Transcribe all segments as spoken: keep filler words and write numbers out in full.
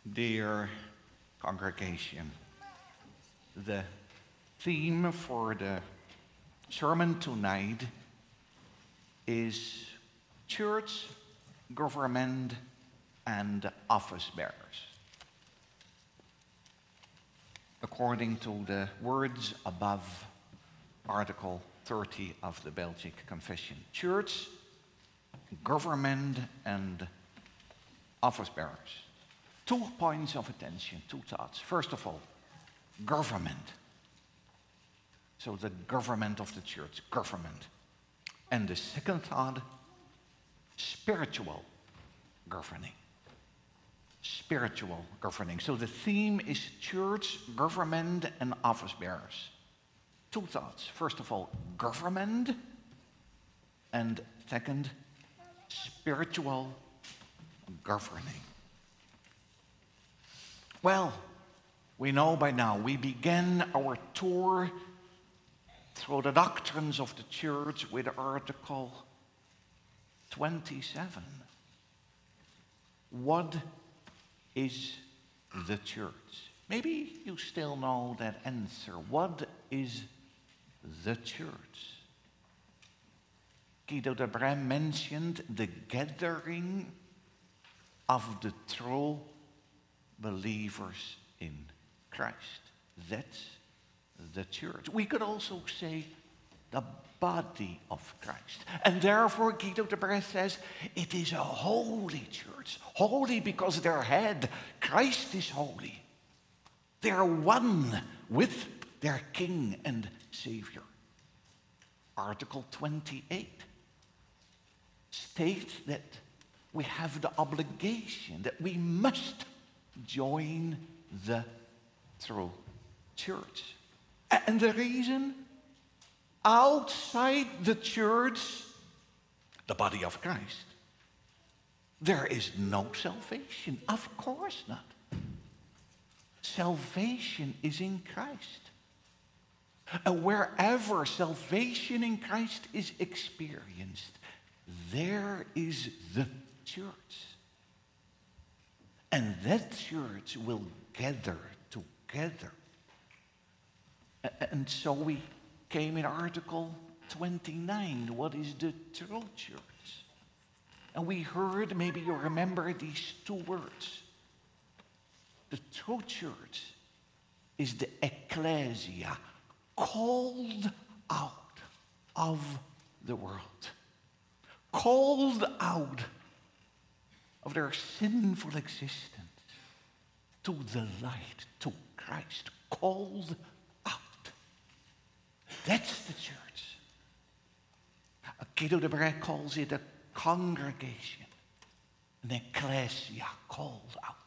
Dear congregation, the theme for the sermon tonight is church, government, and office bearers. According to the words above Article thirty of the Belgic Confession, church, government, and office bearers. Two points of attention, two thoughts. First of all, government. So the government of the church, government. And the second thought, spiritual governing. Spiritual governing. So the theme is church, government, and office bearers. Two thoughts. First of all, government. And second, spiritual governing. Well, we know by now, we began our tour through the doctrines of the church with Article twenty-seven. What is the church? Maybe you still know that answer. What is the church? Guido de Brem mentioned the gathering of the true believers in Christ. That's the church. We could also say the body of Christ. And therefore, Guido de Brem says, it is a holy church. Holy because their head, Christ, is holy. They are one with their King and Savior. Article twenty-eight states that we have the obligation, that we must join the true church. And the reason? Outside the church, the body of Christ, there is no salvation. Of course not. Salvation is in Christ. And wherever salvation in Christ is experienced, there is the church. And that church will gather together. And so we came in Article twenty-nine. What is the true church? And we heard, maybe you remember these two words. The true church is the ecclesia, called out of the world. Called out of their sinful existence to the light, to Christ, called out. That's the church. Guido de Brem calls it a congregation, an ecclesia called out.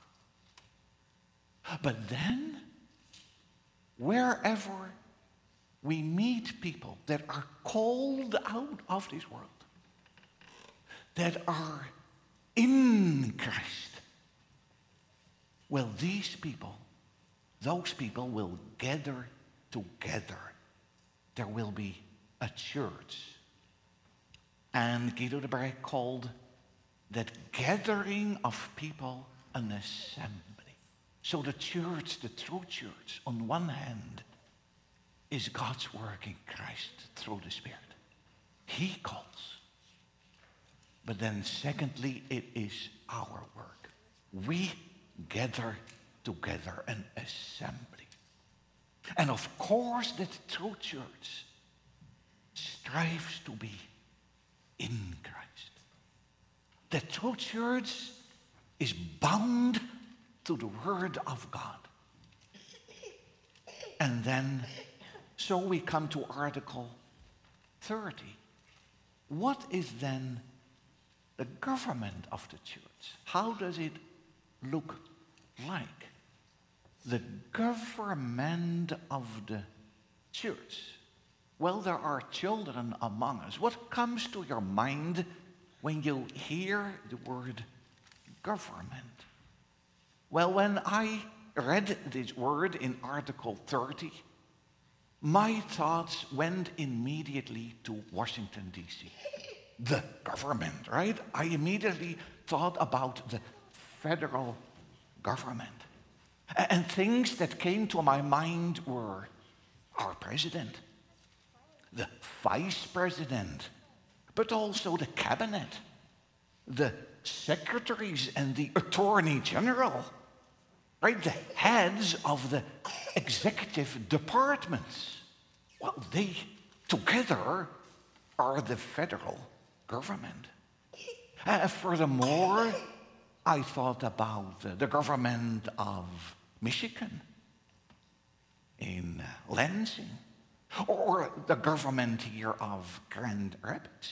But then, wherever we meet people that are called out of this world, that are in Christ, well, these people, those people will gather together. There will be a church. And Guido de Brem called that gathering of people an assembly. So the church, the true church, on one hand, is God's work in Christ through the Spirit. He calls. But then secondly, it is our work. We gather together an assembly. And of course, that true church strives to be in Christ. The true church is bound to the Word of God. And then, so we come to Article thirty. What is then the government of the church? How does it look like? The government of the church. Well, there are children among us. What comes to your mind when you hear the word government? Well, when I read this word in Article thirty, my thoughts went immediately to Washington, D C The government, right? I immediately thought about the federal government. And things that came to my mind were our president, the vice president, but also the cabinet, the secretaries and the attorney general, right? The heads of the executive departments. Well, they together are the federal government. Uh, furthermore, I thought about uh, the government of Michigan, in uh, Lansing, or the government here of Grand Rapids.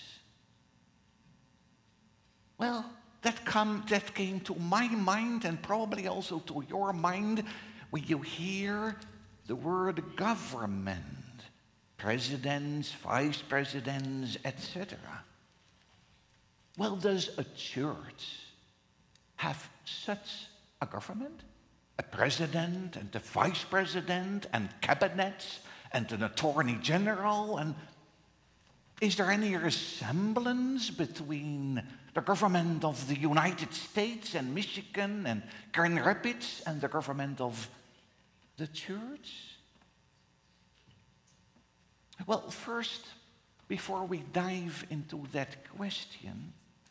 Well, that, come, that came to my mind and probably also to your mind when you hear the word government, presidents, vice presidents, et cetera. Well, does a church have such a government? A president and a vice president and cabinets and an attorney general? And is there any resemblance between the government of the United States and Michigan and Grand Rapids and the government of the church? Well, first, before we dive into that question,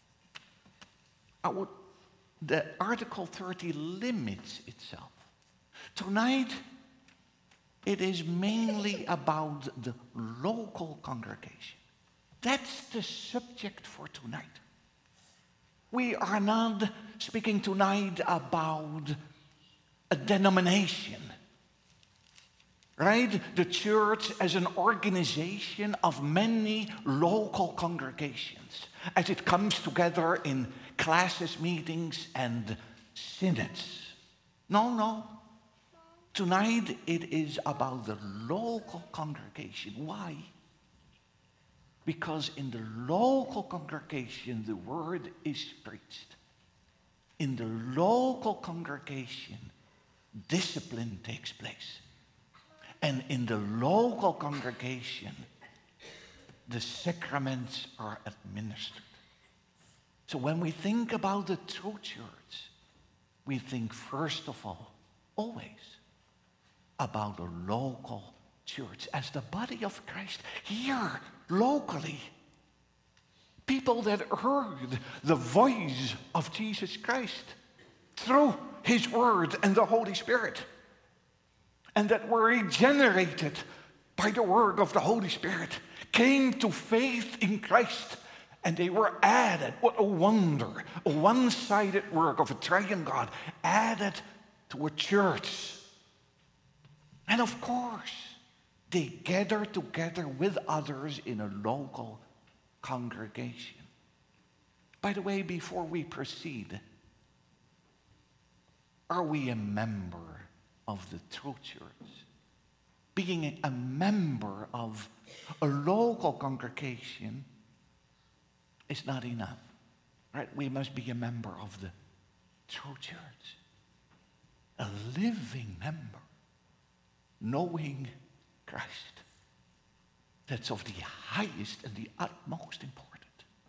I would The Article thirty limits itself. Tonight, it is mainly about the local congregation. That's the subject for tonight. We are not speaking tonight about a denomination, right? The church as an organization of many local congregations, as it comes together in classes, meetings, and synods. No, no. Tonight it is about the local congregation. Why? Because in the local congregation the word is preached. In the local congregation, discipline takes place. And in the local congregation, the sacraments are administered. So when we think about the true church, we think first of all, always, about a local church as the body of Christ here, locally. People that heard the voice of Jesus Christ through his word and the Holy Spirit, and that were regenerated by the work of the Holy Spirit, came to faith in Christ. And they were added, what a wonder, a one-sided work of a triune God, added to a church. And of course, they gather together with others in a local congregation. By the way, before we proceed, are we a member of the true church? Being a member of a local congregation is not enough, right? We must be a member of the true church, a living member, knowing Christ. That's of the highest and the utmost important.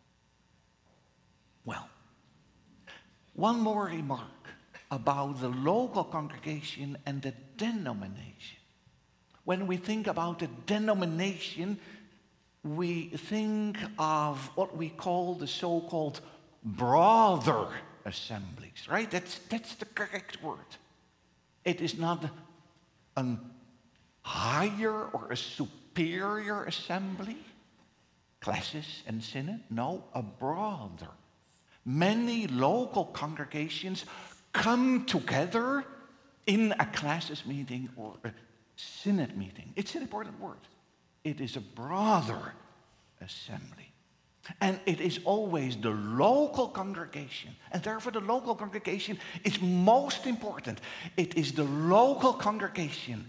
Well, one more remark about the local congregation and the denomination. When we think about the denomination, we think of what we call the so-called brother assemblies, right? That's, that's the correct word. It is not a higher or a superior assembly, classes and synod. No, a brother. Many local congregations come together in a classes meeting or a synod meeting. It's an important word. It is a brother assembly. And it is always the local congregation. And therefore the local congregation is most important. It is the local congregation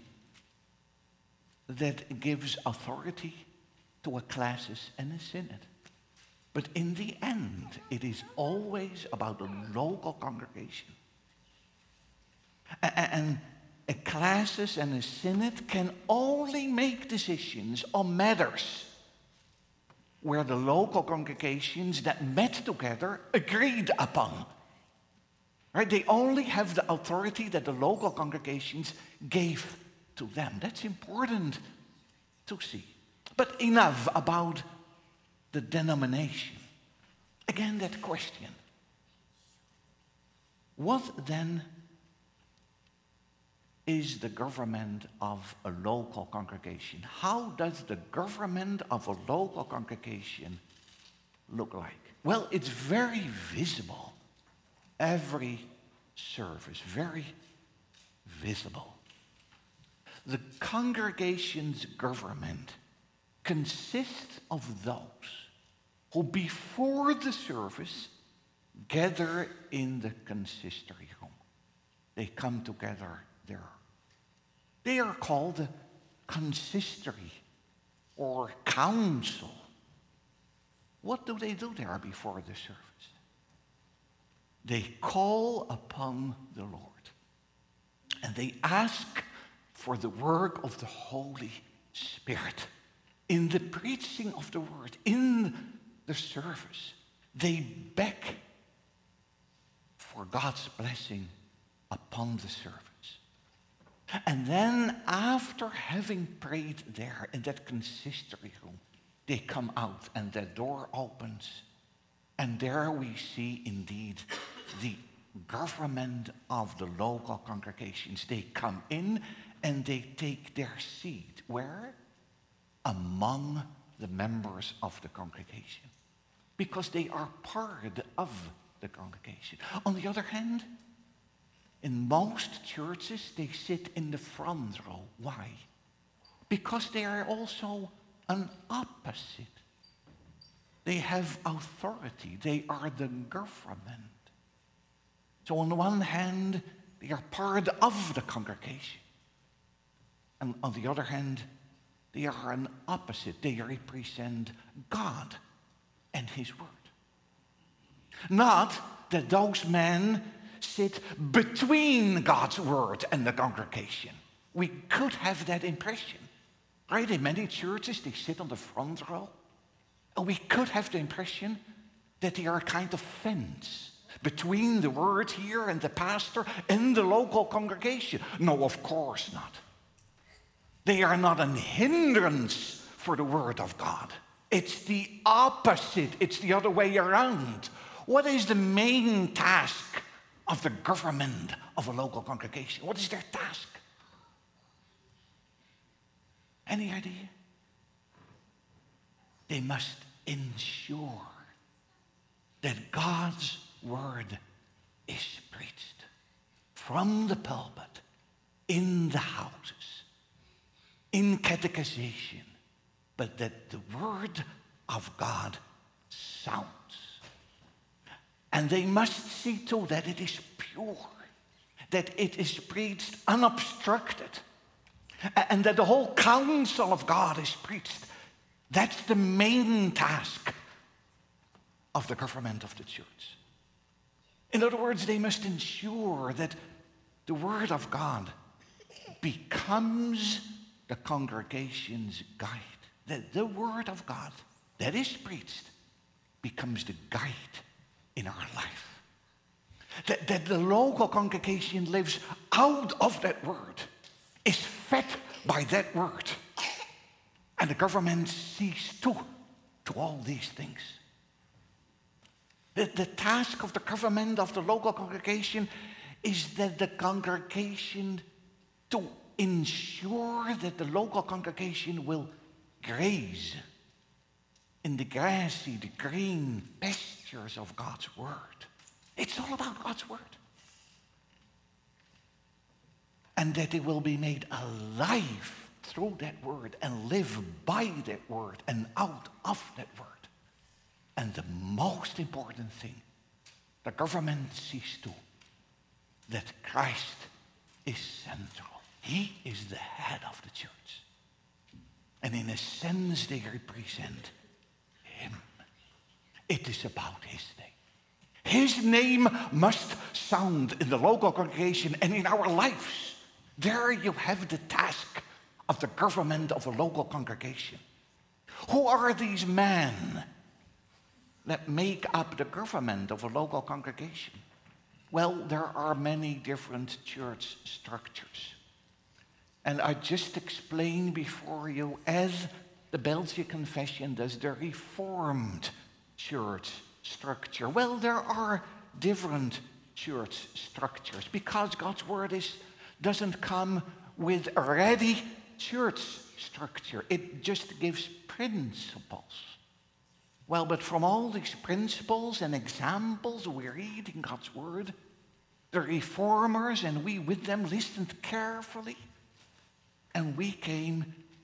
that gives authority to a classis and a synod. But in the end, it is always about the local congregation. And a classis and a synod can only make decisions on matters where the local congregations that met together agreed upon. Right? They only have the authority that the local congregations gave to them. That's important to see. But enough about the denomination. Again, that question. What then is the government of a local congregation? How does the government of a local congregation look like? Well, it's very visible. Every service, very visible. The congregation's government consists of those who before the service gather in the consistory room. They come together there. They are called the consistory or council. What do they do there before the service? They call upon the Lord and they ask for the work of the Holy Spirit in the preaching of the word, in the service. They beg for God's blessing upon the service. And then after having prayed there in that consistory room, they come out and the door opens. And there we see indeed the government of the local congregations. They come in and they take their seat. Where? Among the members of the congregation. Because they are part of the congregation. On the other hand, in most churches, they sit in the front row. Why? Because they are also an opposite. They have authority. They are the government. So on the one hand, they are part of the congregation. And on the other hand, they are an opposite. They represent God and His word. Not that those men sit between God's word and the congregation. We could have that impression. Right? In many churches, they sit on the front row. And we could have the impression that they are a kind of fence between the word here and the pastor and the local congregation. No, of course not. They are not an hindrance for the word of God. It's the opposite. It's the other way around. What is the main task of the government of a local congregation? What is their task? Any idea? They must ensure that God's word is preached from the pulpit, in the houses, in catechization, but that the word of God sounds. And they must see too that it is pure, that it is preached unobstructed, and that the whole counsel of God is preached. That's the main task of the government of the church. In other words, they must ensure that the word of God becomes the congregation's guide. That the word of God that is preached becomes the guide in our life. That, that the local congregation lives out of that word, is fed by that word. And the government sees to, to all these things. The, the task of the government of the local congregation is that the congregation to ensure that the local congregation will graze in the grassy, the green pastures of God's word. It's all about God's word. And that they will be made alive through that word and live by that word and out of that word. And the most important thing, the government sees to that Christ is central. He is the head of the church. And in a sense, they represent Him. It is about His name. His name must sound in the local congregation and in our lives. There you have the task of the government of a local congregation. Who are these men that make up the government of a local congregation? Well, there are many different church structures. And I just explained before you, as the Belgian Confession does, the Reformed church structure. Well, there are different church structures because God's Word is, doesn't come with a ready church structure. It just gives principles. Well, but from all these principles and examples we read in God's Word, the Reformers and we with them listened carefully, and we came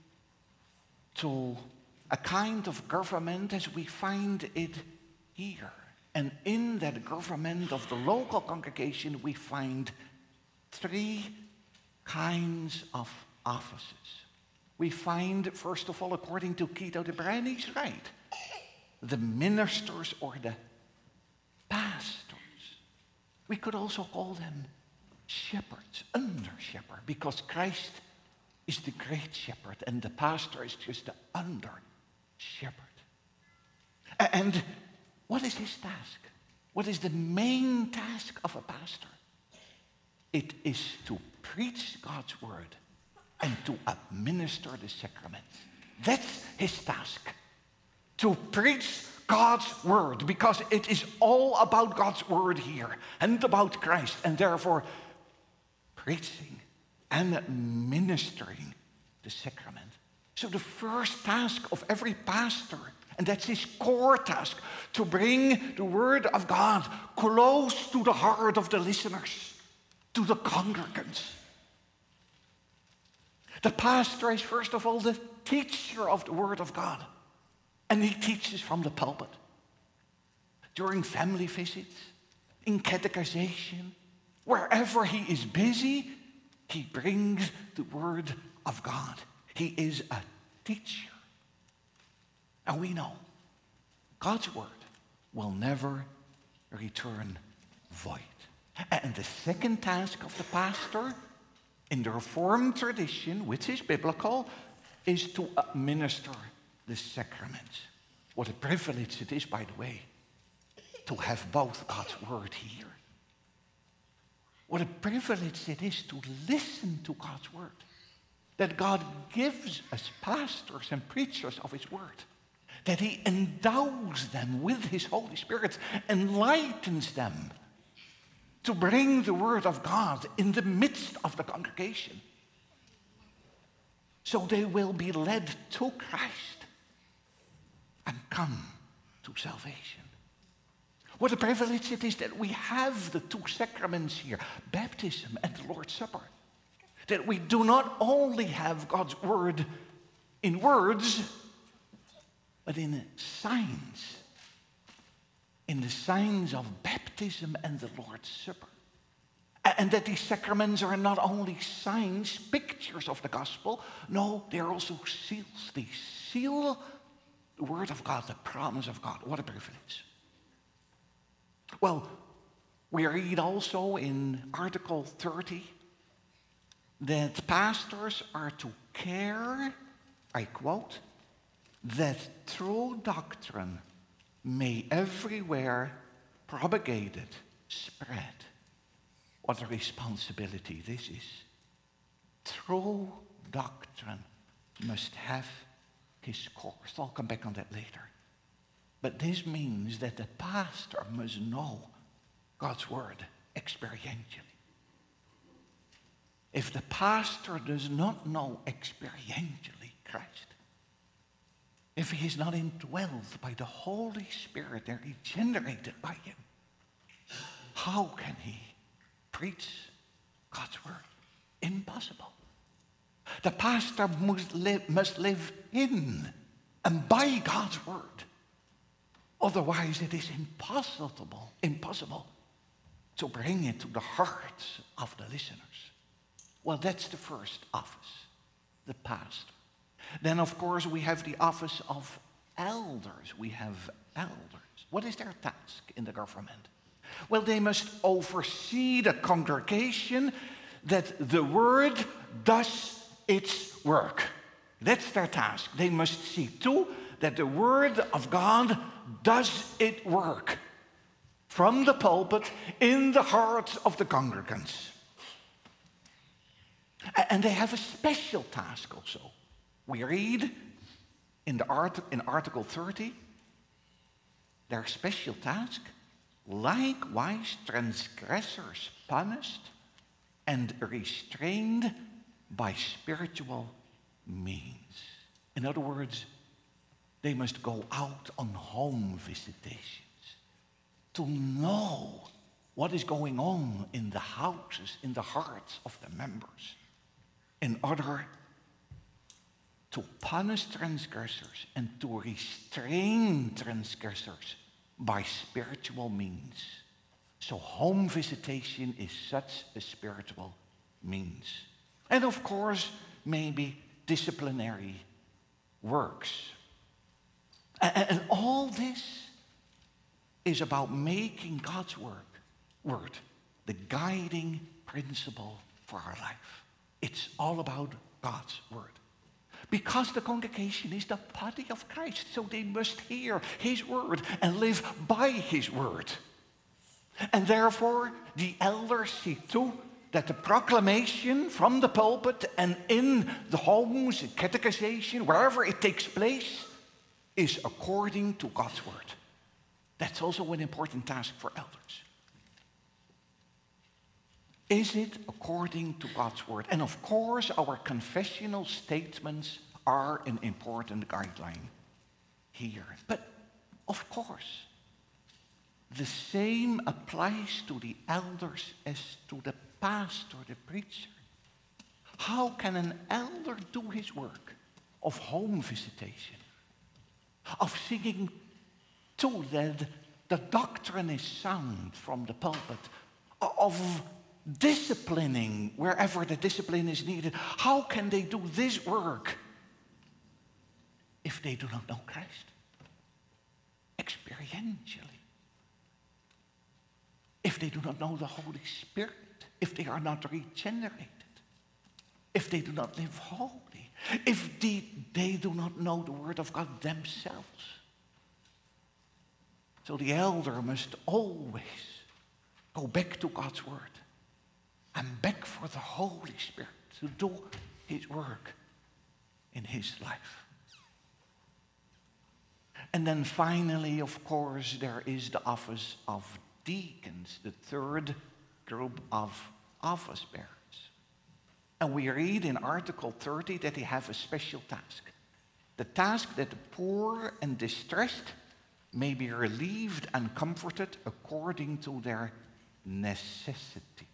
to a kind of government as we find it here. And in that government of the local congregation, we find three kinds of offices. We find, first of all, according to Guido de Bruijn, he's right, the ministers or the pastors. We could also call them shepherds, under shepherd, because Christ is the great shepherd and the pastor is just the under shepherd. And what is his task? What is the main task of a pastor? It is to preach God's word and to administer the sacraments. That's his task. To preach God's word, because it is all about God's word here and about Christ, and therefore preaching and ministering the sacrament. So the first task of every pastor, and that's his core task, to bring the word of God close to the heart of the listeners, to the congregants. The pastor is first of all the teacher of the word of God. And he teaches from the pulpit. During family visits, in catechization, wherever he is busy, he brings the word of God. He is a teacher. And we know God's word will never return void. And the second task of the pastor, in the Reformed tradition, which is biblical, is to administer the sacraments. What a privilege it is, by the way, to have both God's word here. What a privilege it is to listen to God's word. That God gives us pastors and preachers of his word. That he endows them with his Holy Spirit, enlightens them to bring the word of God in the midst of the congregation. So they will be led to Christ and come to salvation. What a privilege it is that we have the two sacraments here, baptism and the Lord's Supper. That we do not only have God's word in words, but in signs. In the signs of baptism and the Lord's Supper. And that these sacraments are not only signs, pictures of the gospel. No, they're also seals. They seal the word of God, the promise of God. What a privilege. Well, we read also in Article thirty that pastors are to care, I quote, that true doctrine may everywhere propagated, spread. What a responsibility this is. True doctrine must have his course. I'll come back on that later. But this means that the pastor must know God's word experientially. If the pastor does not know experientially Christ, if he is not indwelled by the Holy Spirit and regenerated by him, how can he preach God's word? Impossible. The pastor must live, must live in and by God's word. Otherwise, it is impossible, impossible to bring it to the hearts of the listeners. Well, that's the first office, the pastor. Then, of course, we have the office of elders. We have elders. What is their task in the government? Well, they must oversee the congregation that the word does its work. That's their task. They must see to that the word of God does its work from the pulpit in the hearts of the congregants. And they have a special task also. We read in, the art, in Article thirty, their special task, likewise transgressors punished and restrained by spiritual means. In other words, they must go out on home visitations to know what is going on in the houses, in the hearts of the members, in order to punish transgressors and to restrain transgressors by spiritual means. So home visitation is such a spiritual means. And of course, maybe disciplinary works. And, and all this is about making God's word, word the guiding principle for our life. It's all about God's word. Because the congregation is the body of Christ, so they must hear his word and live by his word. And therefore, the elders see to that the proclamation from the pulpit and in the homes, catechization, wherever it takes place, is according to God's word. That's also an important task for elders. Is it according to God's word? And of course, our confessional statements are an important guideline here. But of course, the same applies to the elders as to the pastor, the preacher. How can an elder do his work of home visitation, of singing to that the doctrine is sound from the pulpit, of disciplining wherever the discipline is needed? How can they do this work if they do not know Christ experientially? If they do not know the Holy Spirit, if they are not regenerated, if they do not live holy, if they, they do not know the Word of God themselves. So the elder must always go back to God's Word and beg for the Holy Spirit to do his work in his life. And then finally, of course, there is the office of deacons, the third group of office bearers. And we read in Article thirty that they have a special task. The task that the poor and distressed may be relieved and comforted according to their necessity.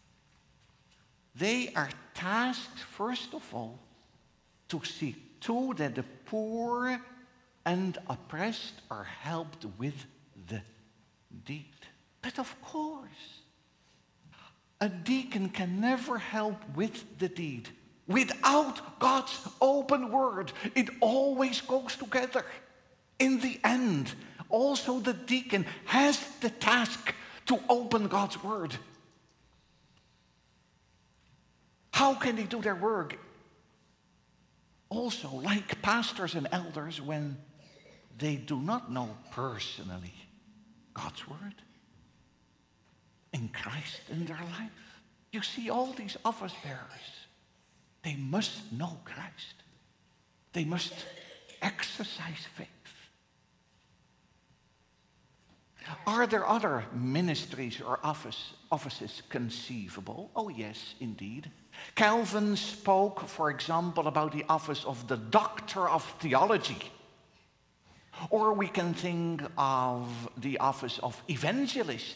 They are tasked, first of all, to see to that the poor and oppressed are helped with the deed. But of course, a deacon can never help with the deed without God's open word. It always goes together. In the end, also the deacon has the task to open God's word. How can they do their work? Also, like pastors and elders, when they do not know personally God's word in Christ in their life. You see, all these office bearers, they must know Christ. They must exercise faith. Are there other ministries or office, offices conceivable? Oh yes, indeed. Calvin spoke, for example, about the office of the doctor of theology. Or we can think of the office of evangelist.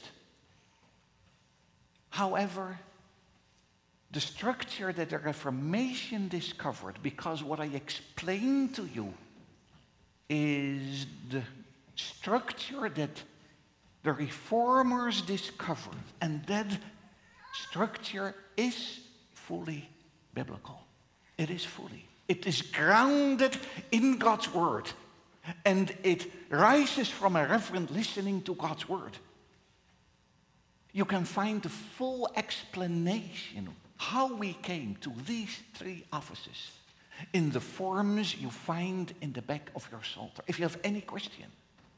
However, the structure that the Reformation discovered, because what I explained to you is the structure that the Reformers discovered, and that structure is fully biblical. It is fully. It is grounded in God's word, and it rises from a reverent listening to God's word. You can find the full explanation how we came to these three offices in the forms you find in the back of your psalter. If you have any question,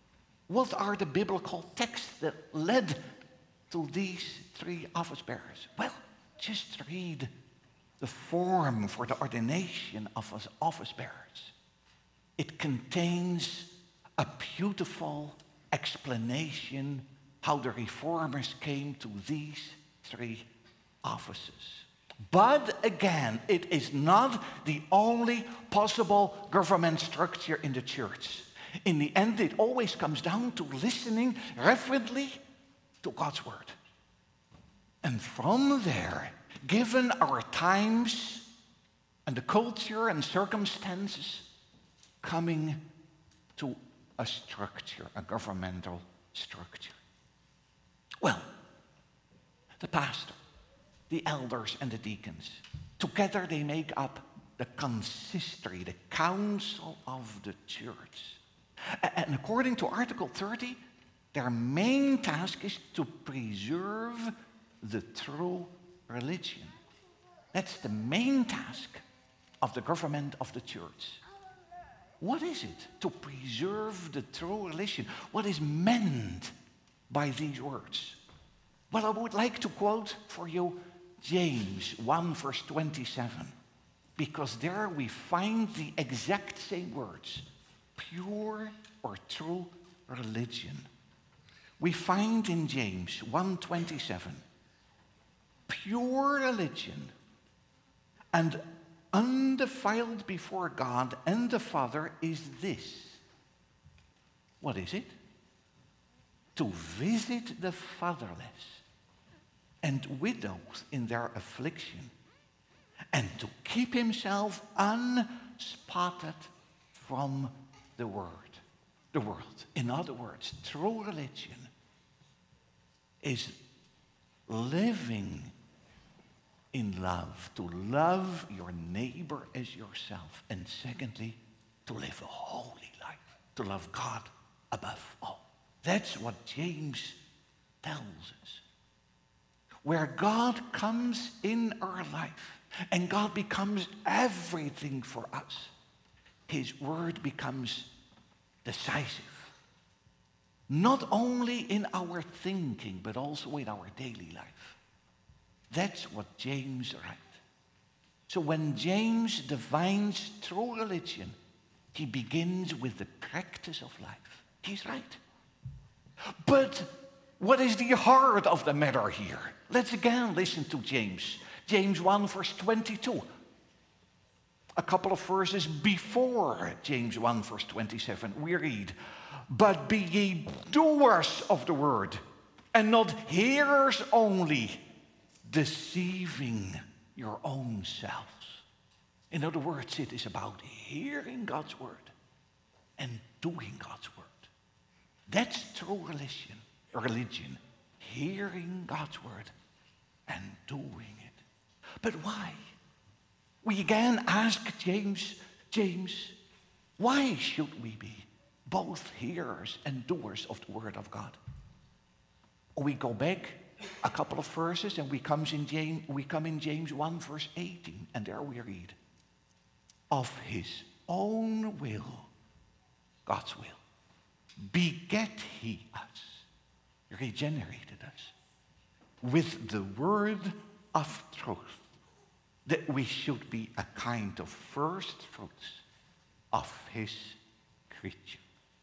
What are the biblical texts that led to these three office bearers? Well, just read the form for the ordination of us office bearers. It contains a beautiful explanation how the reformers came to these three offices. But again, it is not the only possible government structure in the church. In the end, it always comes down to listening reverently to God's word. And from there, given our times and the culture and circumstances, coming to a structure, a governmental structure. Well, the pastor, the elders, and the deacons, together they make up the consistory, the council of the church. And according to Article thirty, their main task is to preserve the true religion. That's the main task of the government of the church. What is it to preserve the true religion? What is meant by these words? Well, I would like to quote for you James one, verse twenty-seven, because there we find the exact same words, pure or true religion. We find in James one twenty-seven, pure religion and undefiled before God and the Father is this. What is it? To visit the fatherless and widows in their affliction, and to keep himself unspotted from the world. The world. In other words, true religion is living in love, to love your neighbor as yourself, and secondly, to live a holy life, to love God above all. That's what James tells us. Where God comes in our life and God becomes everything for us, his word becomes decisive. Not only in our thinking, but also in our daily life. That's what James writes. So when James defines true religion, he begins with the practice of life. He's right. But what is the heart of the matter here? Let's again listen to James. James one, verse twenty-two. A couple of verses before James one, verse twenty-seven, we read, "But be ye doers of the word, and not hearers only, deceiving your own selves." In other words, it is about hearing God's word and doing God's word. That's true religion. Religion, hearing God's word and doing it. But why? We again ask James, James, why should we be both hearers and doers of the word of God? We go back a couple of verses and we come in James, we come in James one, verse eighteen, and there we read, "Of his own will," God's will, "beget he us," regenerated us, "with the word of truth, that we should be a kind of first fruits of his creature."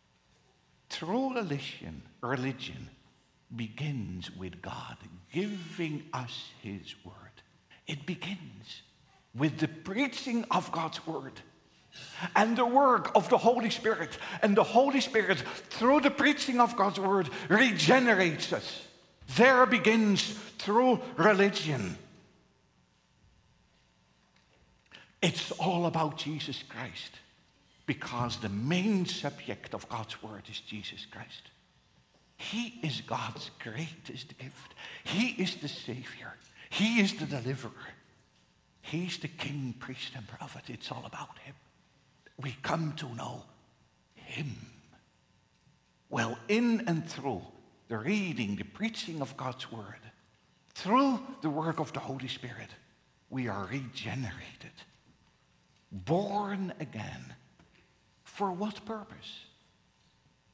True religion, religion begins with God giving us his word. It begins with the preaching of God's word and the work of the Holy Spirit. And the Holy Spirit, through the preaching of God's word, regenerates us. There begins true religion. It's all about Jesus Christ, because the main subject of God's word is Jesus Christ. He is God's greatest gift. He is the Savior. He is the deliverer. He's the King, priest, and prophet. It's all about him. We come to know him. Well, in and through the reading, the preaching of God's word, through the work of the Holy Spirit, we are regenerated, born again. For what purpose?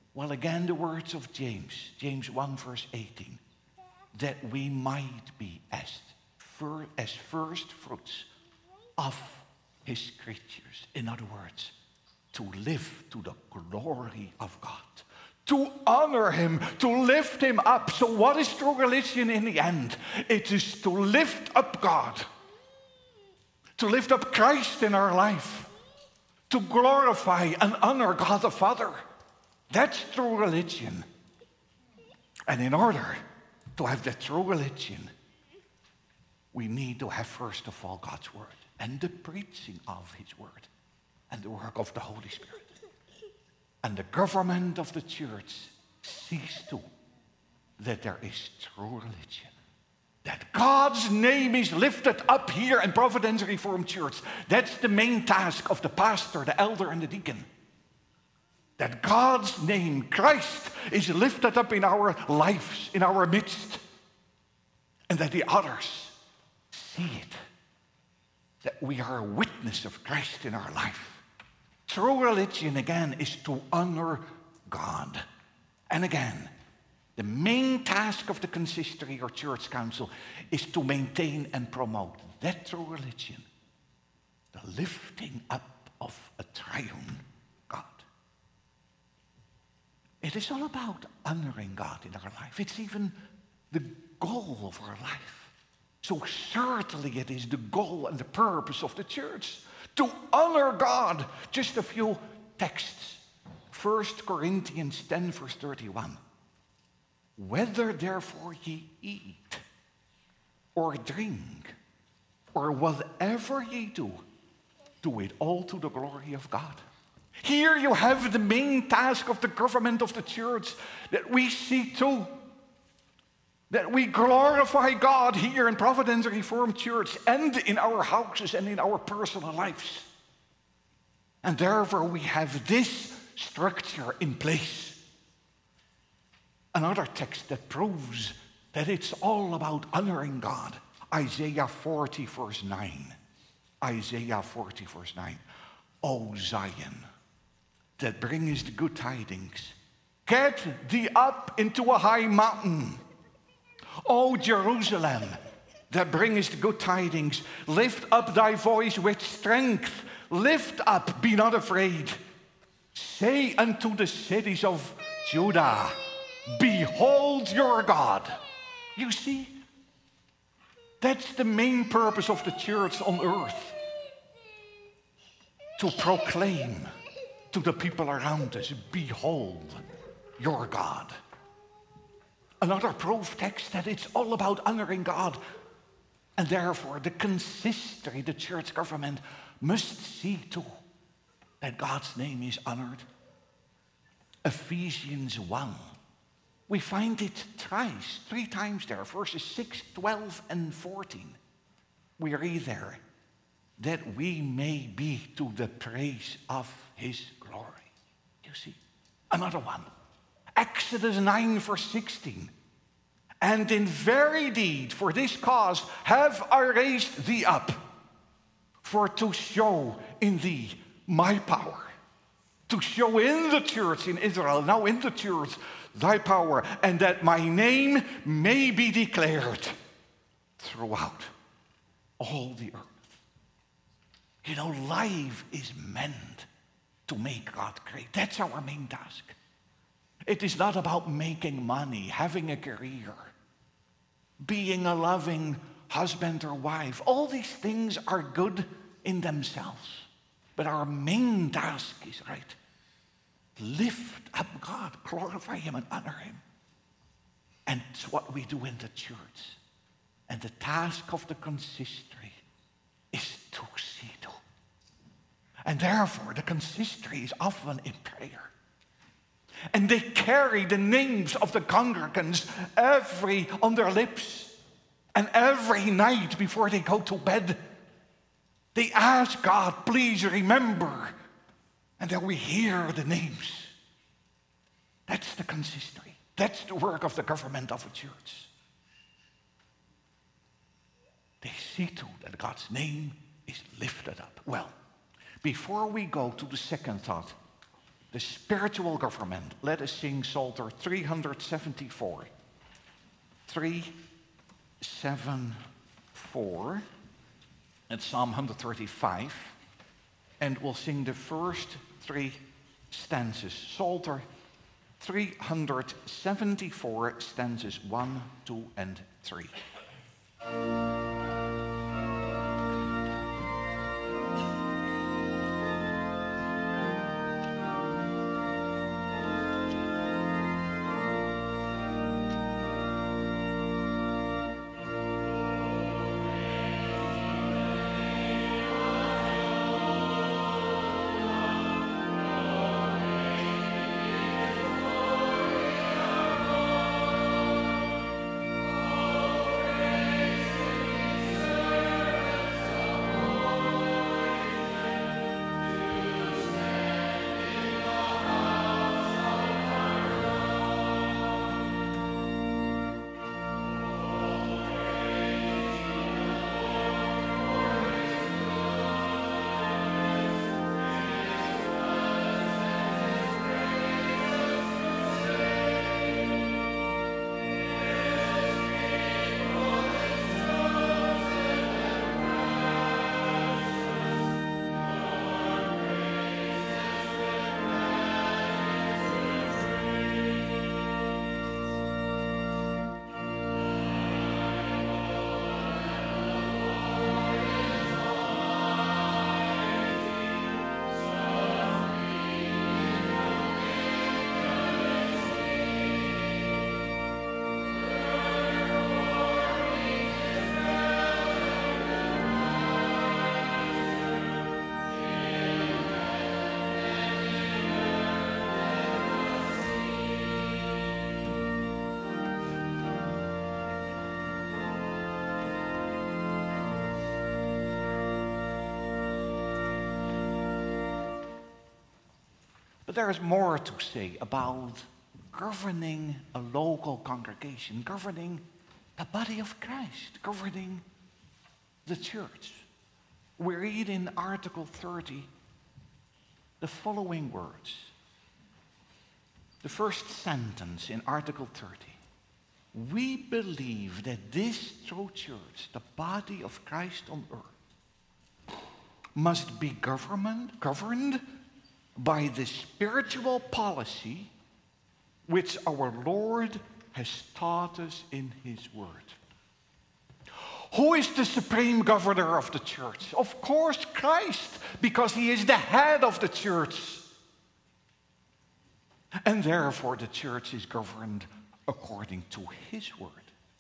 Well, again, the words of James, James one, verse eighteen, that we might be as, fir- as first fruits of his creatures. In other words, to live to the glory of God, to honor him, to lift him up. So what is true religion in the end? It is to lift up God, to lift up Christ in our life, to glorify and honor God the Father. That's true religion. And in order to have that true religion, we need to have first of all God's word and the preaching of his word and the work of the Holy Spirit. And the government of the church sees to that there is true religion. That God's name is lifted up here in Providence Reformed Church. That's the main task of the pastor, the elder, and the deacon. That God's name, Christ, is lifted up in our lives, in our midst. And that the others see it. That we are a witness of Christ in our life. True religion, again, is to honor God. And again, the main task of the consistory or church council is to maintain and promote that true religion, the lifting up of a triune God. It is all about honoring God in our life. It's even the goal of our life. So certainly it is the goal and the purpose of the church to honor God. Just a few texts. First Corinthians ten, verse thirty-one. Whether therefore ye eat or drink or whatever ye do, do it all to the glory of God. Here you have the main task of the government of the church, that we see to that we glorify God here in Providence Reformed Church and in our houses and in our personal lives. And therefore we have this structure in place. Another text that proves that it's all about honoring God. Isaiah forty, verse nine. Isaiah forty, verse nine. O Zion, that brings the good tidings, get thee up into a high mountain. O Jerusalem, that bringest good tidings, lift up thy voice with strength. Lift up, be not afraid. Say unto the cities of Judah, behold your God. You see, that's the main purpose of the church on earth. To proclaim to the people around us, behold your God. Another proof text that it's all about honoring God. And therefore, the consistory, the church government, must see to that God's name is honored. Ephesians one. We find it thrice, three times there, verses six, twelve, and fourteen. We read there, that we may be to the praise of his glory. You see, another one. Exodus nine, verse sixteen. And in very deed, for this cause have I raised thee up, for to show in thee my power. To show in the church in Israel, now in the church, thy power, and that my name may be declared throughout all the earth. You know, life is meant to make God great. That's our main task. It is not about making money, having a career, being a loving husband or wife. All these things are good in themselves. But our main task is, right, lift up God, glorify him and honor him. And it's what we do in the church. And the task of the consistory is to see to. And therefore, the consistory is often in prayer. And they carry the names of the congregants every on their lips. And every night before they go to bed, they ask God, please remember. And then we hear the names. That's the consistory. That's the work of the government of a church. They see to that God's name is lifted up. Well, before we go to the second thought, the spiritual government. Let us sing Psalter three seventy-four. three seventy-four. It's Psalm one thirty-five. And we'll sing the first three stanzas. Psalter three seventy-four, stanzas one, two, and three. But there is more to say about governing a local congregation, governing the body of Christ, governing the church. We read in Article thirty the following words. The first sentence in Article thirty. We believe that this true church, the body of Christ on earth, must be government, governed by the spiritual policy which our Lord has taught us in his word. Who is the supreme governor of the church? Of course, Christ, because he is the head of the church. And therefore the church is governed according to his word.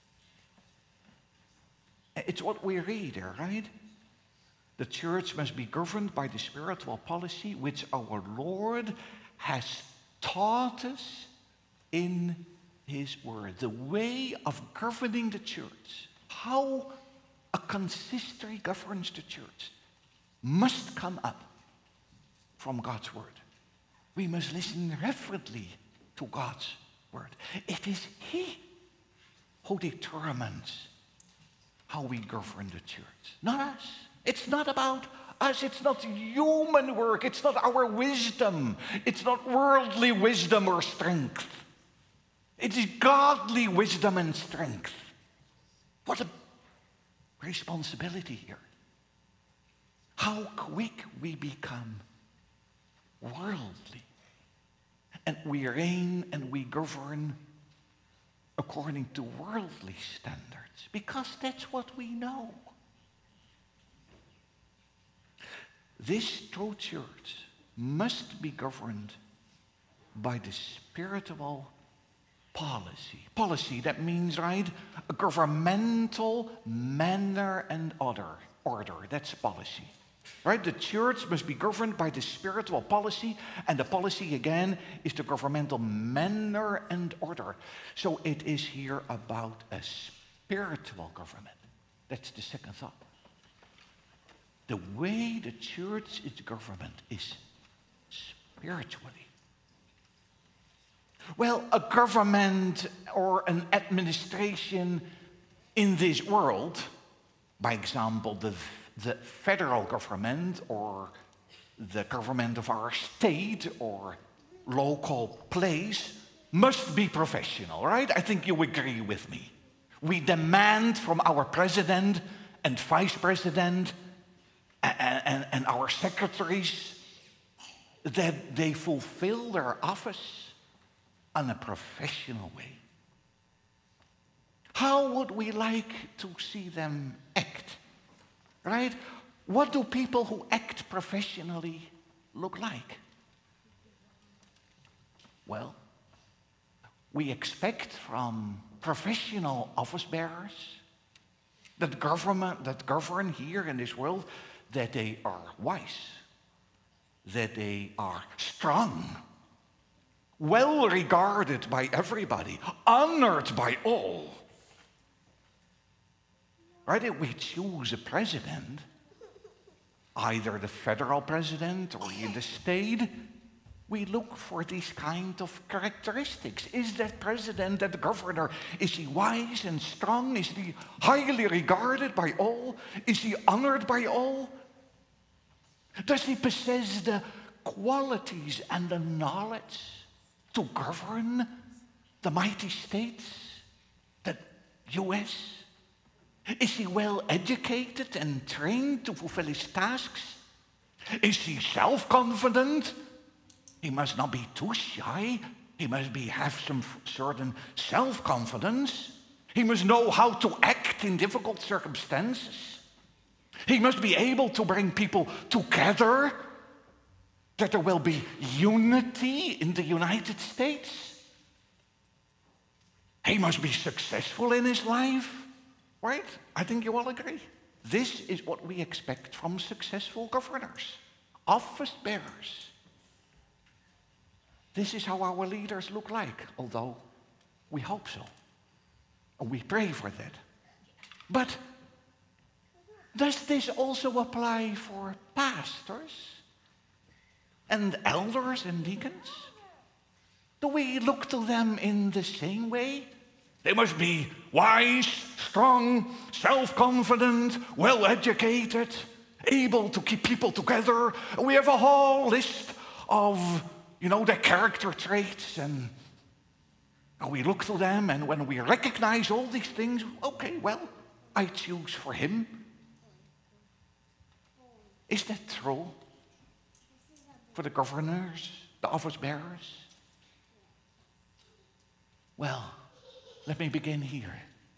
It's what we read there, right? The church must be governed by the spiritual policy which our Lord has taught us in his word. The way of governing the church, how a consistory governs the church, must come up from God's word. We must listen reverently to God's word. It is he who determines how we govern the church, not us. It's not about us. It's not human work. It's not our wisdom. It's not worldly wisdom or strength. It is godly wisdom and strength. What a responsibility here. How quick we become worldly. And we reign and we govern according to worldly standards, because that's what we know. This true church must be governed by the spiritual policy. Policy, that means, right, a governmental manner and order. Order, that's policy. Right? The church must be governed by the spiritual policy, and the policy, again, is the governmental manner and order. So it is here about a spiritual government. That's the second thought. The way the church is governed is spiritually. Well, a government or an administration in this world, by example, the, the federal government or the government of our state or local place must be professional, right? I think you agree with me. We demand from our president and vice president and, and, and our secretaries that they fulfill their office in a professional way. How would we like to see them act, right? What do people who act professionally look like? Well, we expect from professional office bearers that government that govern here in this world that they are wise, that they are strong, well regarded by everybody, honored by all. Right? If we choose a president, either the federal president or in the state, we look for these kind of characteristics. Is that president, that governor, is he wise and strong? Is he highly regarded by all? Is he honored by all? Does he possess the qualities and the knowledge to govern the mighty states, the U S? Is he well educated and trained to fulfill his tasks? Is he self-confident? He must not be too shy. He must be, have some certain self-confidence. He must know how to act in difficult circumstances. He must be able to bring people together, that there will be unity in the United States. He must be successful in his life, right? I think you all agree. This is what we expect from successful governors, office bearers. This is how our leaders look like, although we hope so. And we pray for that. But does this also apply for pastors and elders and deacons? Do we look to them in the same way? They must be wise, strong, self-confident, well-educated, able to keep people together. We have a whole list of, you know, their character traits, and, and we look to them, and when we recognize all these things, okay, well, I choose for him. Is that true for the governors, the office bearers? Well, let me begin here.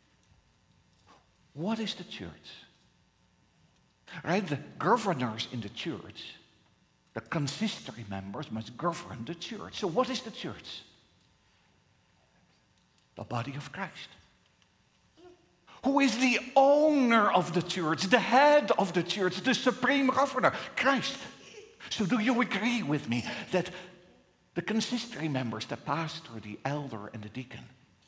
What is the church? Right, the governors in the church, the consistory members must govern the church. So what is the church? The body of Christ. Who is the owner of the church, the head of the church, the supreme governor? Christ. So do you agree with me that the consistory members, the pastor, the elder, and the deacon,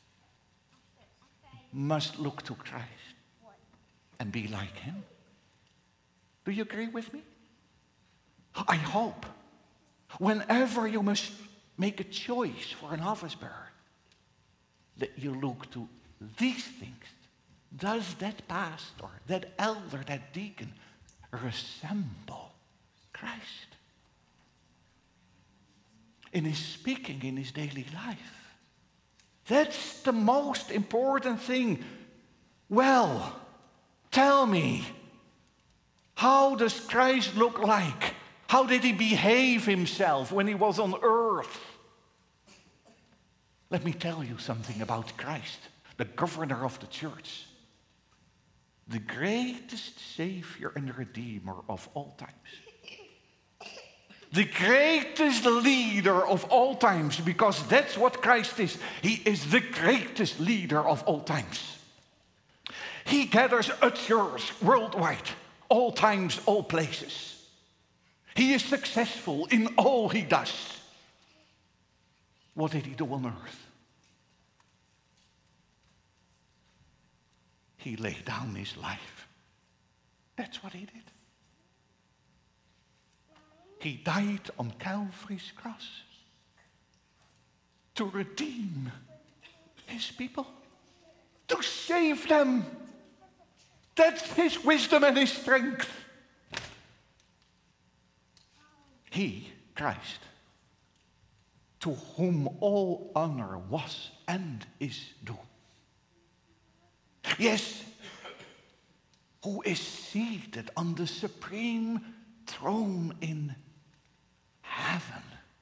must look to Christ and be like him? Do you agree with me? I hope whenever you must make a choice for an office bearer, that you look to these things. Does that pastor, that elder, that deacon resemble Christ in his speaking, in his daily life? That's the most important thing. Well, tell me, how does Christ look like? How did he behave himself when he was on earth? Let me tell you something about Christ, the governor of the church, the greatest Savior and Redeemer of all times. The greatest leader of all times, because that's what Christ is. He is the greatest leader of all times. He gathers a church worldwide, all times, all places. He is successful in all he does. What did he do on earth? He laid down his life. That's what he did. He died on Calvary's cross to redeem his people, to save them. That's his wisdom and his strength. He, Christ, to whom all honor was and is due. Yes, who is seated on the supreme throne in heaven.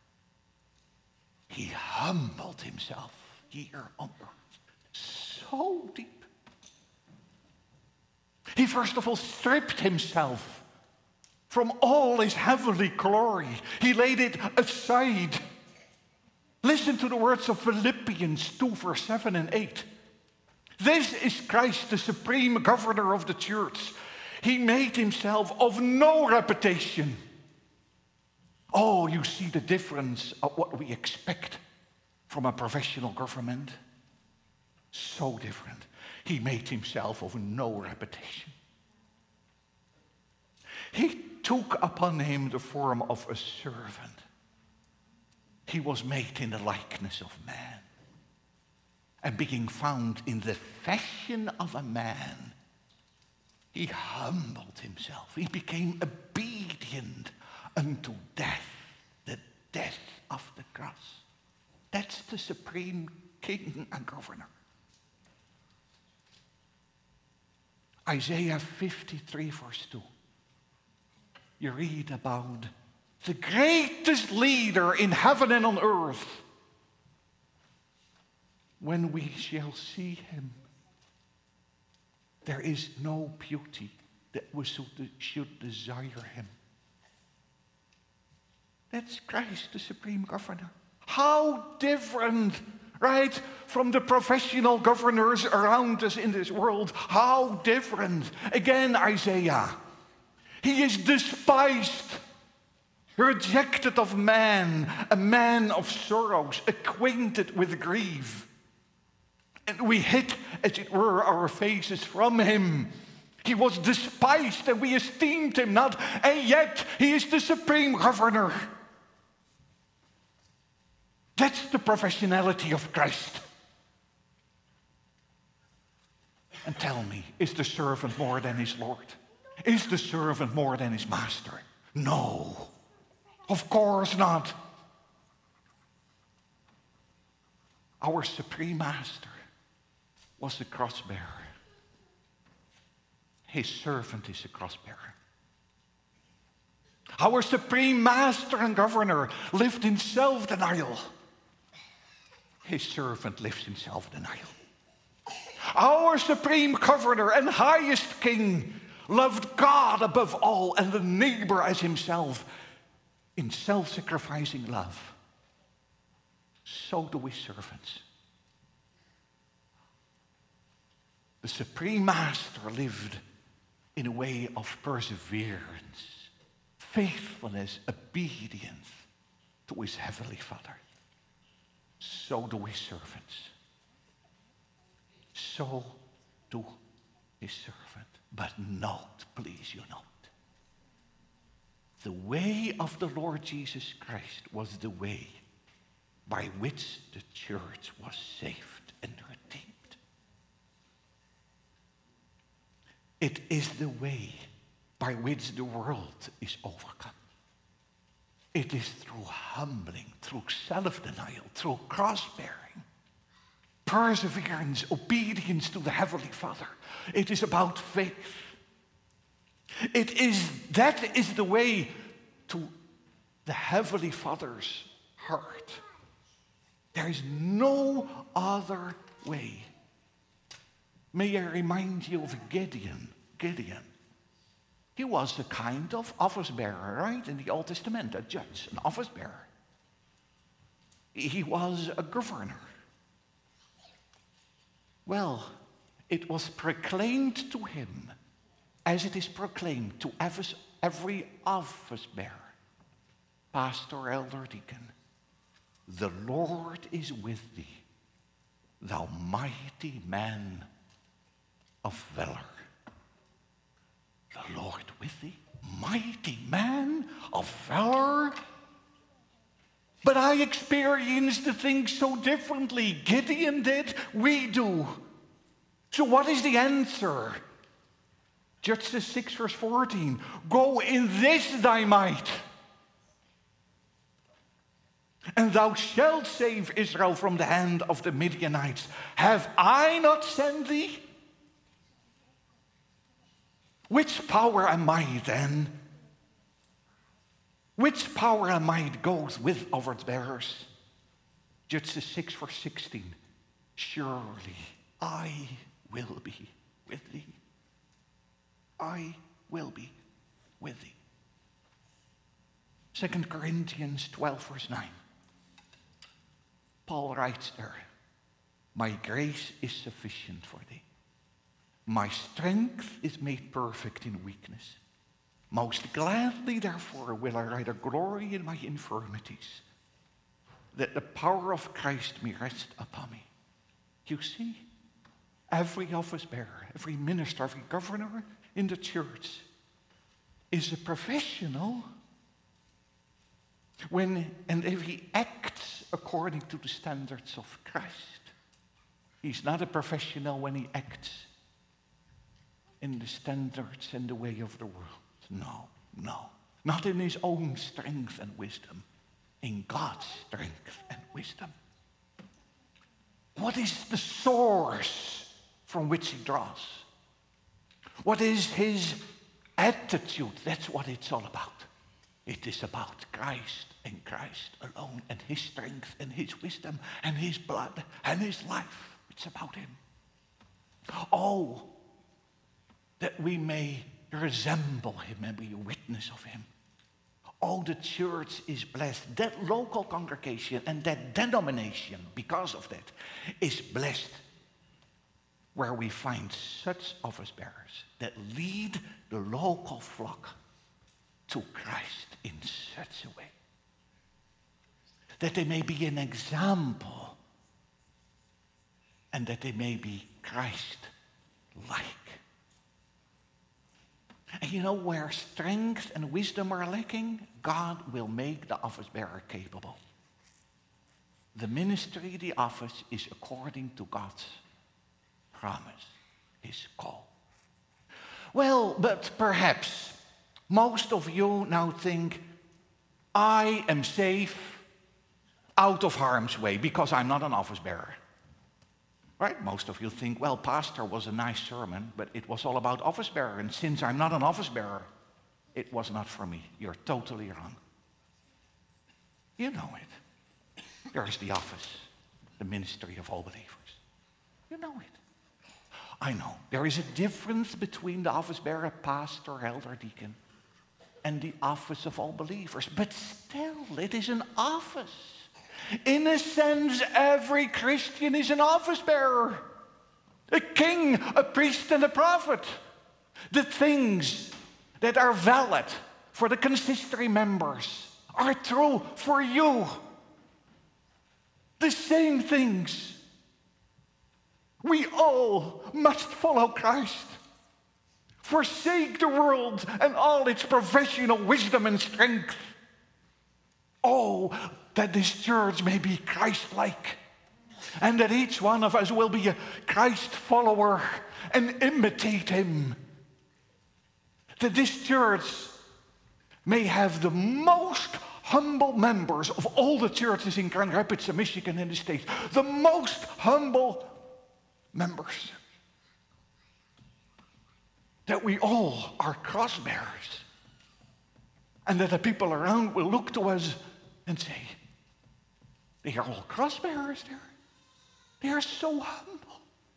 He humbled himself here on earth so deep. He first of all stripped himself from all his heavenly glory. He laid it aside. Listen to the words of Philippians two, verse seven and eight. This is Christ, the supreme governor of the church. He made himself of no reputation. Oh, you see the difference of what we expect from a professional government? So different. He made himself of no reputation. He took upon him the form of a servant. He was made in the likeness of man. And being found in the fashion of a man, he humbled himself. He became obedient unto death, the death of the cross. That's the supreme king and governor. Isaiah fifty-three, verse two. You read about the greatest leader in heaven and on earth. When we shall see him, there is no beauty that we should desire him. That's Christ, the supreme governor. How different, right, from the professional governors around us in this world. How different. Again, Isaiah. He is despised, rejected of man, a man of sorrows, acquainted with grief. And we hid, as it were, our faces from him. He was despised and we esteemed him not, and yet he is the supreme governor. That's the professionality of Christ. And tell me, is the servant more than his Lord? Is the servant more than his master? No, of course not. Our supreme master was the cross-bearer. His servant is a cross-bearer. Our supreme master and governor lived in self-denial. His servant lives in self-denial. Our supreme governor and highest king loved God above all and the neighbor as himself in self-sacrificing love. So do we servants. The supreme master lived in a way of perseverance, faithfulness, obedience to his heavenly Father. So do we servants. So do his servant. But note, please you note, the way of the Lord Jesus Christ was the way by which the church was saved and redeemed. It is the way by which the world is overcome. It is through humbling, through self-denial, through cross-bearing, perseverance, obedience to the Heavenly Father. It is about faith. It is, that is the way to the Heavenly Father's heart. There is no other way. May I remind you of Gideon. Gideon. He was a kind of office bearer, right? In the Old Testament, a judge, an office bearer. He was a governor. Well, it was proclaimed to him, as it is proclaimed to every office bearer, pastor, elder, deacon, the Lord is with thee, thou mighty man of valor. The Lord with thee, mighty man of valor. But I experienced the thing so differently. Gideon did, we do. So what is the answer? Judges six, verse fourteen. Go in this thy might. and thou shalt save Israel from the hand of the Midianites. Have I not sent thee? Which power am I then? Which power am I that goes with our bearers? Judges six verse sixteen. Surely I will be with thee. I will be with thee. Second Corinthians twelve verse nine. Paul writes there, my grace is sufficient for thee. My strength is made perfect in weakness. Most gladly, therefore, will I rather glory in my infirmities, that the power of Christ may rest upon me. You see, every office bearer, every minister, every governor in the church is a professional when and if he acts according to the standards of Christ. He's not a professional when he acts in the standards and the way of the world. No, no. Not in his own strength and wisdom. In God's strength and wisdom. What is the source from which he draws? What is his attitude? That's what it's all about. It is about Christ and Christ alone, and his strength and his wisdom and his blood and his life. It's about him. Oh, that we may resemble him and be a witness of him. Oh, the church is blessed. That local congregation and that denomination, because of that, is blessed, where we find such office bearers that lead the local flock to Christ in such a way that they may be an example and that they may be Christ-like. And you know, where strength and wisdom are lacking, God will make the office bearer capable. The ministry, the office, is according to God's promise, his call. Well, but perhaps most of you now think, I am safe out of harm's way because I'm not an office bearer. Right? Most of you think, well, pastor was a nice sermon, but it was all about office bearer. And since I'm not an office bearer, it was not for me. You're totally wrong. You know it. There's the office, the ministry of all believers. You know it. I know. There is a difference between the office bearer, pastor, elder, deacon, and the office of all believers. But still, it is an office. In a sense, every Christian is an office bearer. A king, a priest, and a prophet. The things that are valid for the consistory members are true for you. The same things. We all must follow Christ. Forsake the world and all its professional wisdom and strength. Oh, that this church may be Christ-like, and that each one of us will be a Christ follower and imitate him. That this church may have the most humble members of all the churches in Grand Rapids, Michigan, and the States. The most humble members. That we all are cross bearers. And that the people around will look to us and say, they are all cross bearers there. They are so humble.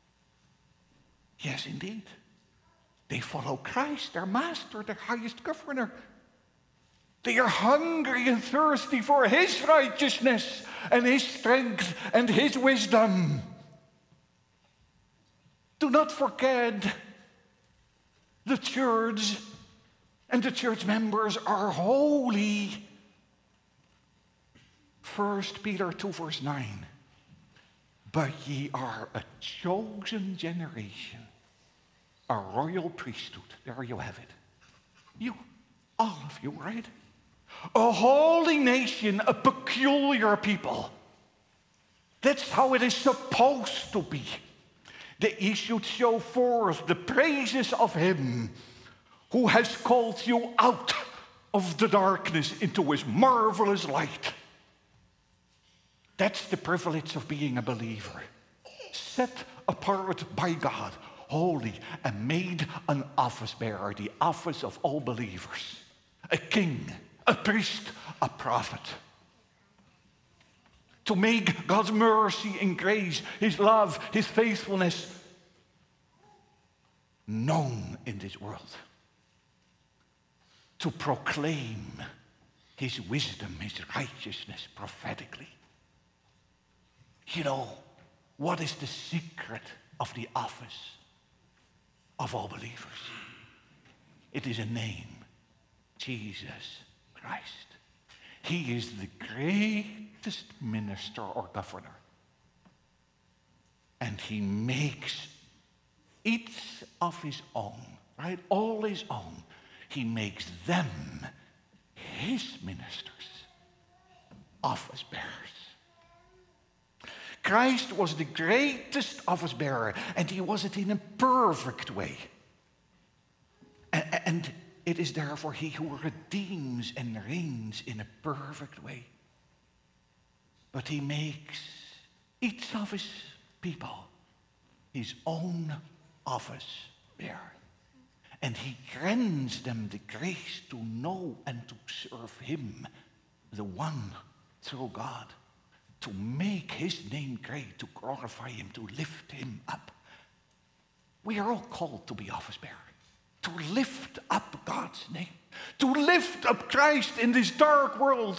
Yes, indeed. They follow Christ, their master, their highest governor. They are hungry and thirsty for his righteousness and his strength and his wisdom. Do not forget, the church and the church members are holy. First Peter two verse nine. But ye are a chosen generation, a royal priesthood. There you have it. You, all of you, right? A holy nation, a peculiar people. That's how it is supposed to be. That ye should show forth the praises of him who has called you out of the darkness into his marvelous light. That's the privilege of being a believer. Set apart by God, holy, and made an office bearer, the office of all believers. A king, a priest, a prophet. To make God's mercy and grace, his love, his faithfulness known in this world. To proclaim his wisdom, his righteousness prophetically. You know, what is the secret of the office of all believers? It is a name, Jesus Christ. He is the greatest minister or governor. And he makes each of his own, right? All his own. He makes them his ministers, office bearers. Christ was the greatest office bearer, and he was it in a perfect way. And it is therefore he who redeems and reigns in a perfect way. But he makes each of his people his own office bearer. And he grants them the grace to know and to serve him, the one true God, to make his name great, to glorify him, to lift him up. We are all called to be office bearers, to lift up God's name, to lift up Christ in this dark world.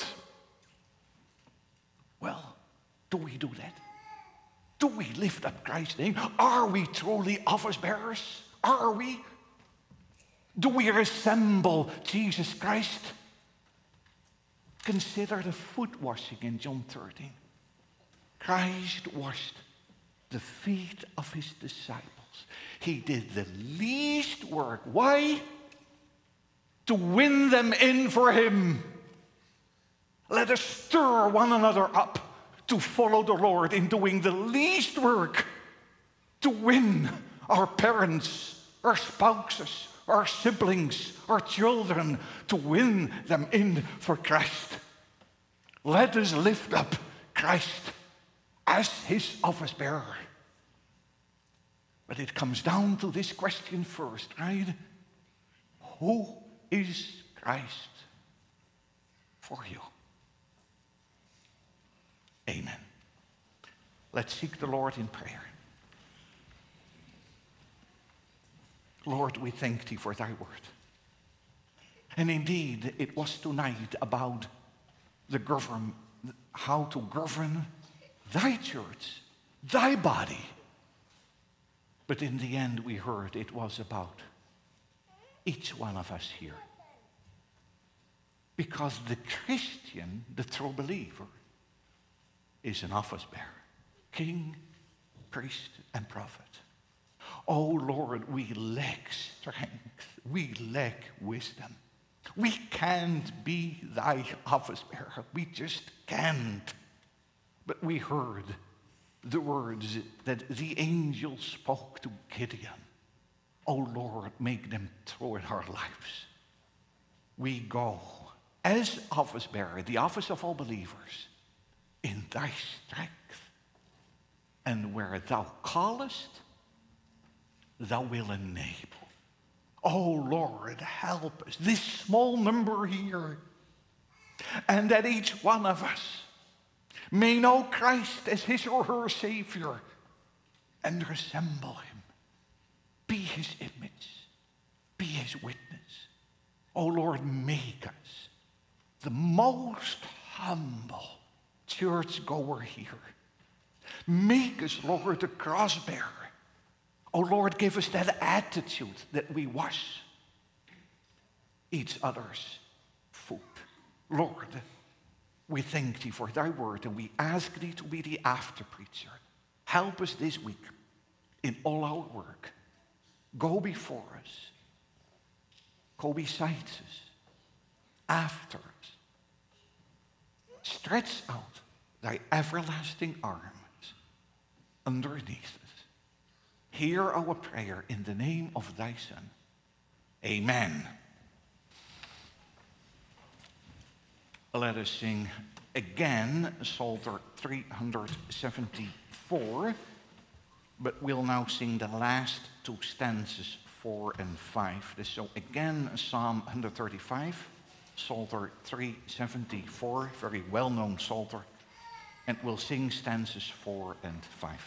Well, do we do that? Do we lift up Christ's name? Are we truly office bearers? Are we? Do we resemble Jesus Christ? Consider the foot washing in John thirteen. Christ washed the feet of his disciples. He did the least work. Why? To win them in for him. Let us stir one another up to follow the Lord in doing the least work to win our parents, our spouses, our siblings, our children, to win them in for Christ. Let us lift up Christ as his office bearer. But it comes down to this question first, right? Who is Christ for you? Amen. Let's seek the Lord in prayer. Lord, we thank thee for thy word. And indeed, it was tonight about the govern, how to govern thy church, thy body. But in the end, we heard it was about each one of us here. Because the Christian, the true believer, is an office bearer, king, priest, and prophet. Oh Lord, we lack strength. We lack wisdom. We can't be thy office bearer. We just can't. But we heard the words that the angel spoke to Gideon. Oh Lord, make them true in our lives. We go as office bearer, the office of all believers, in thy strength. And where thou callest, thou will enable. Oh Lord, help us, this small number here, and that each one of us may know Christ as his or her Savior and resemble him, be his image, be his witness. Oh Lord, make us the most humble churchgoer here. Make us, Lord, the cross bearer. Oh Lord, give us that attitude that we wash each other's foot. Lord, we thank thee for thy word, and we ask thee to be the after preacher. Help us this week in all our work. Go before us. Go beside us. After us. Stretch out thy everlasting arms underneath us. Hear our prayer in the name of thy Son. Amen. Let us sing again Psalter three hundred seventy-four, but we'll now sing the last two stanzas, four and five. So again, Psalm one hundred thirty-five, Psalter three seventy-four, very well-known Psalter, and we'll sing stanzas four and five.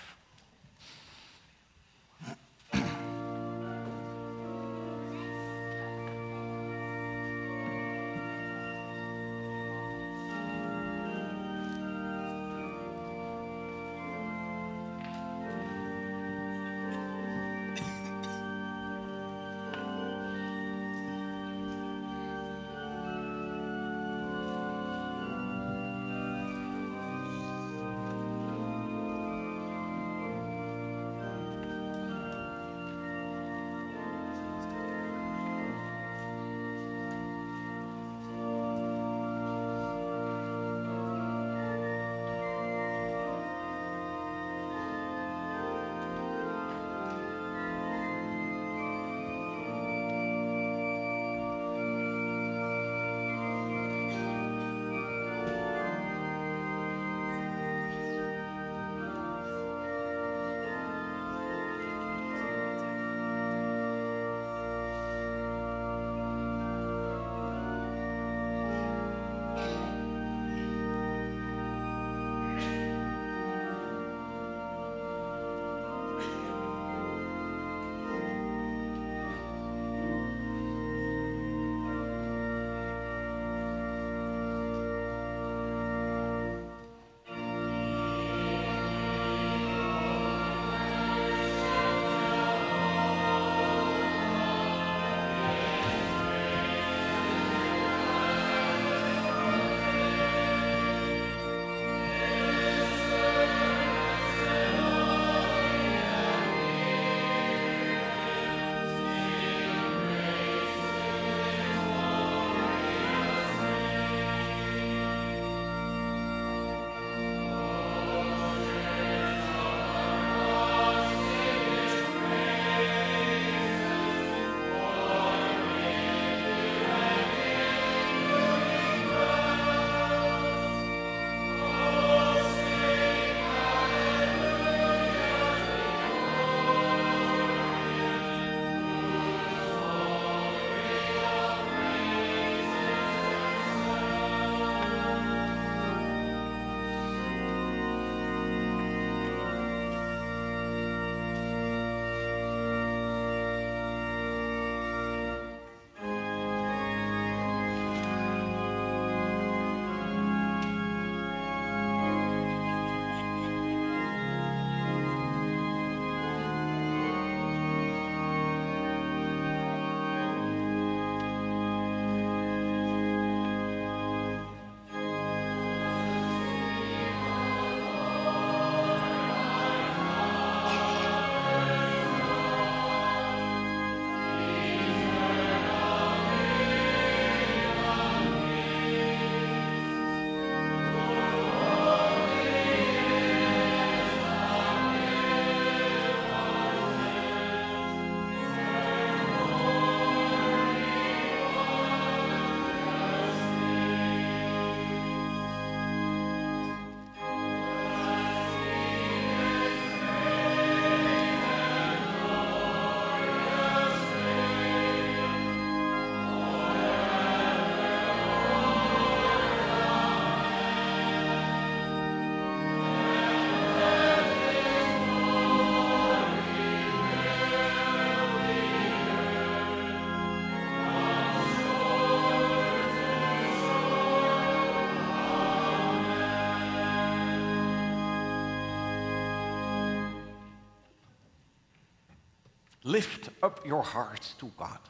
Lift up your hearts to God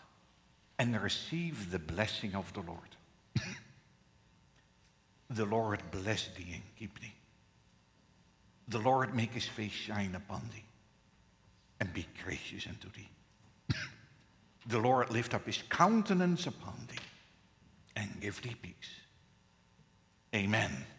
and receive the blessing of the Lord. The Lord bless thee and keep thee. The Lord make his face shine upon thee and be gracious unto thee. The Lord lift up his countenance upon thee and give thee peace. Amen.